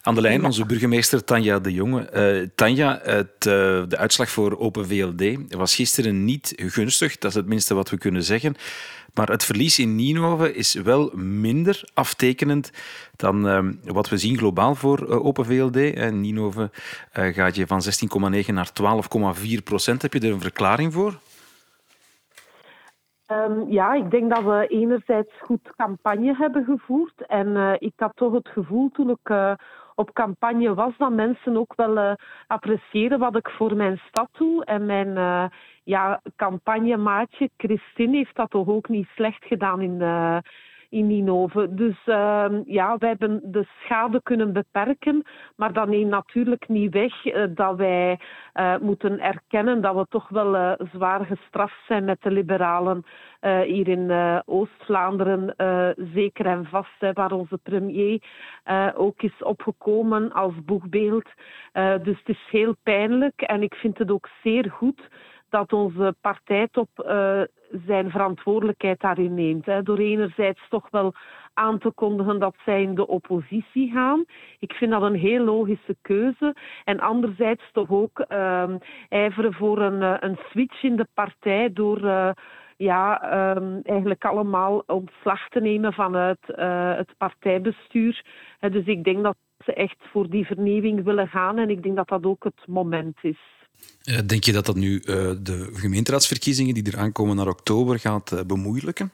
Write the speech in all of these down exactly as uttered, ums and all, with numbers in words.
Aan de lijn Ja. onze burgemeester Tanja de Jonge. Uh, Tanja, het, uh, de uitslag voor Open V L D was gisteren niet gunstig. Dat is het minste wat we kunnen zeggen. Maar het verlies in Ninove is wel minder aftekenend dan uh, wat we zien globaal voor uh, Open V L D. In Ninove uh, gaat je van zestien komma negen naar twaalf komma vier procent. Heb je er een verklaring voor? Um, ja, ik denk dat we enerzijds goed campagne hebben gevoerd. En uh, ik had toch het gevoel toen ik uh, op campagne was, dat mensen ook wel uh, appreciëren wat ik voor mijn stad doe. En mijn uh, ja, campagnemaatje Christine heeft dat toch ook niet slecht gedaan in, uh, in Ninove. Dus uh, ja, wij hebben de schade kunnen beperken. Maar dat neemt natuurlijk niet weg uh, dat wij uh, moeten erkennen dat we toch wel uh, zwaar gestraft zijn met de liberalen uh, hier in uh, Oost-Vlaanderen. Uh, zeker en vast, hè, waar onze premier uh, ook is opgekomen als boegbeeld. Uh, dus het is heel pijnlijk en ik vind het ook zeer goed dat onze partijtop uh, zijn verantwoordelijkheid daarin neemt. Hè, door enerzijds toch wel aan te kondigen dat zij in de oppositie gaan. Ik vind dat een heel logische keuze. En anderzijds toch ook uh, ijveren voor een, een switch in de partij door uh, ja, um, eigenlijk allemaal ontslag te nemen vanuit uh, het partijbestuur. Uh, dus ik denk dat ze echt voor die vernieuwing willen gaan en ik denk dat dat ook het moment is. Denk je dat dat nu uh, de gemeenteraadsverkiezingen die er aankomen naar oktober gaat uh, bemoeilijken?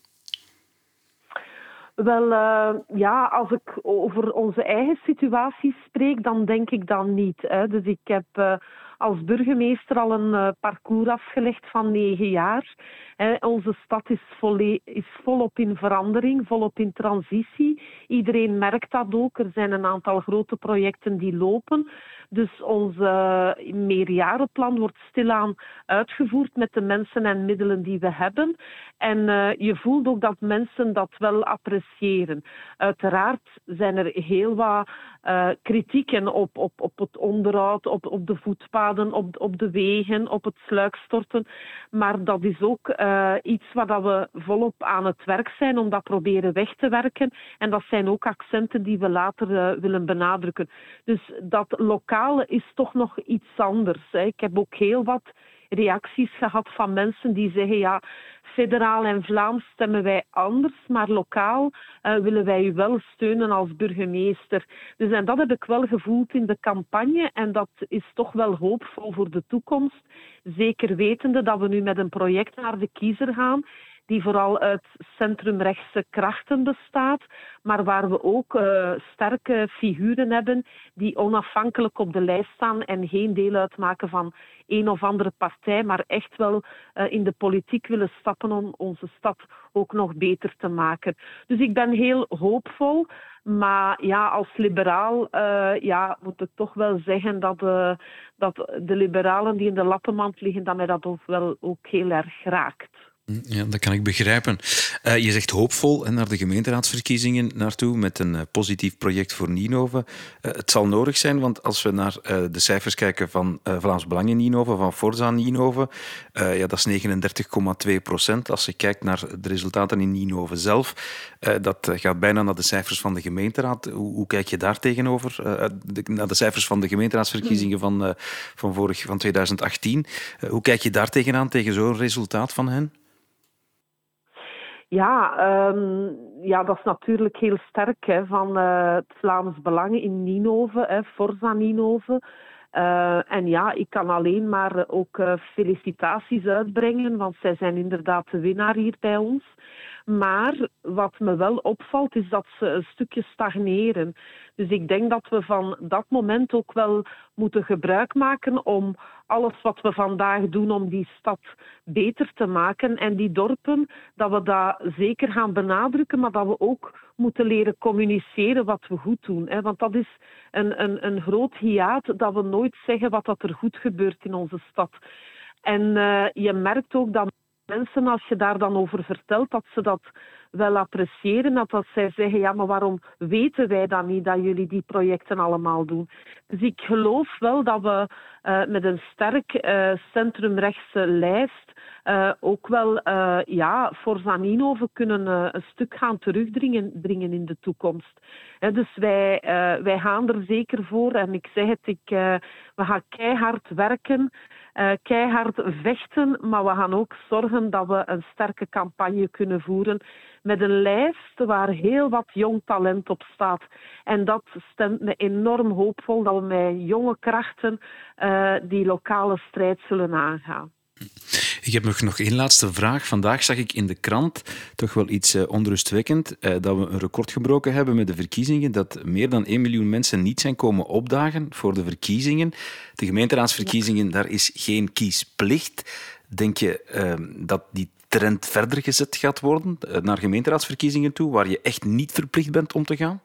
Wel, uh, ja, als ik over onze eigen situatie spreek, dan denk ik dat niet. Hè. Dus ik heb uh, als burgemeester al een uh, parcours afgelegd van negen jaar. Hè. Onze stad is, volle- is volop in verandering, volop in transitie. Iedereen merkt dat ook. Er zijn een aantal grote projecten die lopen. Dus ons uh, meerjarenplan wordt stilaan uitgevoerd met de mensen en middelen die we hebben. En uh, je voelt ook dat mensen dat wel appreciëren. Uiteraard zijn er heel wat uh, kritieken op, op, op het onderhoud, op, op de voetpaden, op, op de wegen, op het sluikstorten. Maar dat is ook uh, iets waar dat we volop aan het werk zijn om dat proberen weg te werken. En dat zijn ook accenten die we later uh, willen benadrukken. Dus dat lokale is toch nog iets anders. Hè. Ik heb ook heel wat reacties gehad van mensen die zeggen, ja, federaal en Vlaams stemmen wij anders, maar lokaal uh, willen wij u wel steunen als burgemeester. Dus en dat heb ik wel gevoeld in de campagne en dat is toch wel hoopvol voor de toekomst. Zeker wetende dat we nu met een project naar de kiezer gaan die vooral uit centrumrechtse krachten bestaat, maar waar we ook uh, sterke figuren hebben die onafhankelijk op de lijst staan en geen deel uitmaken van een of andere partij, maar echt wel uh, in de politiek willen stappen om onze stad ook nog beter te maken. Dus ik ben heel hoopvol, maar ja, als liberaal uh, ja, moet ik toch wel zeggen dat, uh, dat de liberalen die in de lappenmand liggen, dat mij dat ook wel ook heel erg raakt. Ja, dat kan ik begrijpen. Uh, je zegt hoopvol en naar de gemeenteraadsverkiezingen naartoe met een uh, positief project voor Ninove. Uh, het zal nodig zijn, want als we naar uh, de cijfers kijken van uh, Vlaams Belang in Ninove, van Forza Ninove, uh, ja, dat is negenendertig komma twee procent. Als je kijkt naar de resultaten in Ninove zelf, uh, dat uh, gaat bijna naar de cijfers van de gemeenteraad. Hoe, hoe kijk je daar tegenover? Uh, de, naar de cijfers van de gemeenteraadsverkiezingen van, uh, van, vorig, van twintig achttien. Uh, hoe kijk je daar tegenaan, tegen zo'n resultaat van hen? Ja, um, ja, dat is natuurlijk heel sterk hè, van uh, het Vlaams Belang in Ninove, hè, Forza Ninove. Uh, en ja, ik kan alleen maar ook uh, felicitaties uitbrengen, want zij zijn inderdaad de winnaar hier bij ons. Maar wat me wel opvalt, is dat ze een stukje stagneren. Dus ik denk dat we van dat moment ook wel moeten gebruik maken om alles wat we vandaag doen om die stad beter te maken en die dorpen, dat we dat zeker gaan benadrukken, maar dat we ook moeten leren communiceren wat we goed doen. Hè? Want dat is een, een, een groot hiaat dat we nooit zeggen wat dat er goed gebeurt in onze stad. En uh, je merkt ook dat mensen, als je daar dan over vertelt, dat ze dat wel appreciëren, dat, dat zij zeggen, ja, maar waarom weten wij dan niet dat jullie die projecten allemaal doen? Dus ik geloof wel dat we uh, met een sterk uh, centrumrechtse lijst uh, ook wel uh, ja, Forza Ninove kunnen uh, een stuk gaan terugdringen dringen in de toekomst. He, dus wij, uh, wij gaan er zeker voor. En ik zeg het, ik, uh, we gaan keihard werken, uh, keihard vechten, maar we gaan ook zorgen dat we een sterke campagne kunnen voeren met een lijst waar heel wat jong talent op staat. En dat stemt me enorm hoopvol dat we met jonge krachten uh, die lokale strijd zullen aangaan. Ik heb nog één laatste vraag. Vandaag zag ik in de krant toch wel iets uh, onrustwekkend. Uh, dat we een record gebroken hebben met de verkiezingen. Dat meer dan één miljoen mensen niet zijn komen opdagen voor de verkiezingen. De gemeenteraadsverkiezingen, ja. Daar is geen kiesplicht. Denk je uh, dat die trend verder gezet gaat worden uh, naar gemeenteraadsverkiezingen toe, waar je echt niet verplicht bent om te gaan?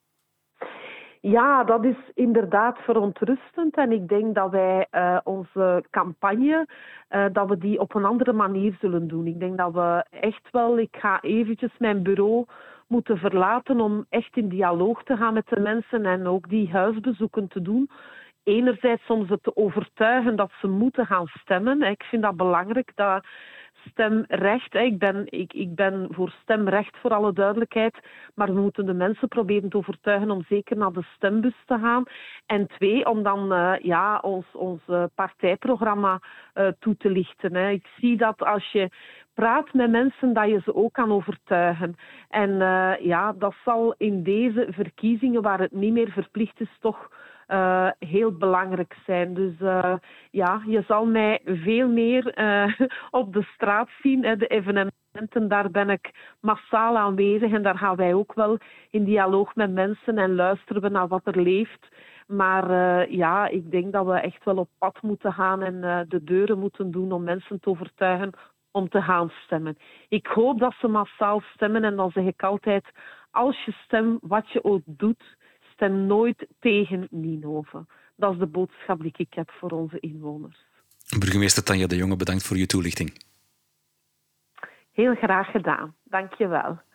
Ja, dat is inderdaad verontrustend. En ik denk dat wij uh, onze campagne, uh, dat we die op een andere manier zullen doen. Ik denk dat we echt wel, ik ga eventjes mijn bureau moeten verlaten om echt in dialoog te gaan met de mensen en ook die huisbezoeken te doen. Enerzijds om ze te overtuigen dat ze moeten gaan stemmen. Ik vind dat belangrijk, dat stemrecht. Ik ben, ik, ik ben voor stemrecht, voor alle duidelijkheid. Maar we moeten de mensen proberen te overtuigen om zeker naar de stembus te gaan. En twee, om dan uh, ja, ons, ons uh, partijprogramma uh, toe te lichten. Hè. Ik zie dat als je praat met mensen, dat je ze ook kan overtuigen. En uh, ja, dat zal in deze verkiezingen, waar het niet meer verplicht is, toch Uh, heel belangrijk zijn. Dus uh, ja, je zal mij veel meer uh, op de straat zien. Hè. De evenementen, daar ben ik massaal aanwezig en daar gaan wij ook wel in dialoog met mensen en luisteren we naar wat er leeft. Maar uh, ja, ik denk dat we echt wel op pad moeten gaan en uh, de deuren moeten doen om mensen te overtuigen om te gaan stemmen. Ik hoop dat ze massaal stemmen en dan zeg ik altijd, als je stemt, wat je ook doet, stem nooit tegen Ninove. Dat is de boodschap die ik heb voor onze inwoners. Burgemeester Tanja de Jonge, bedankt voor je toelichting. Heel graag gedaan. Dank je wel.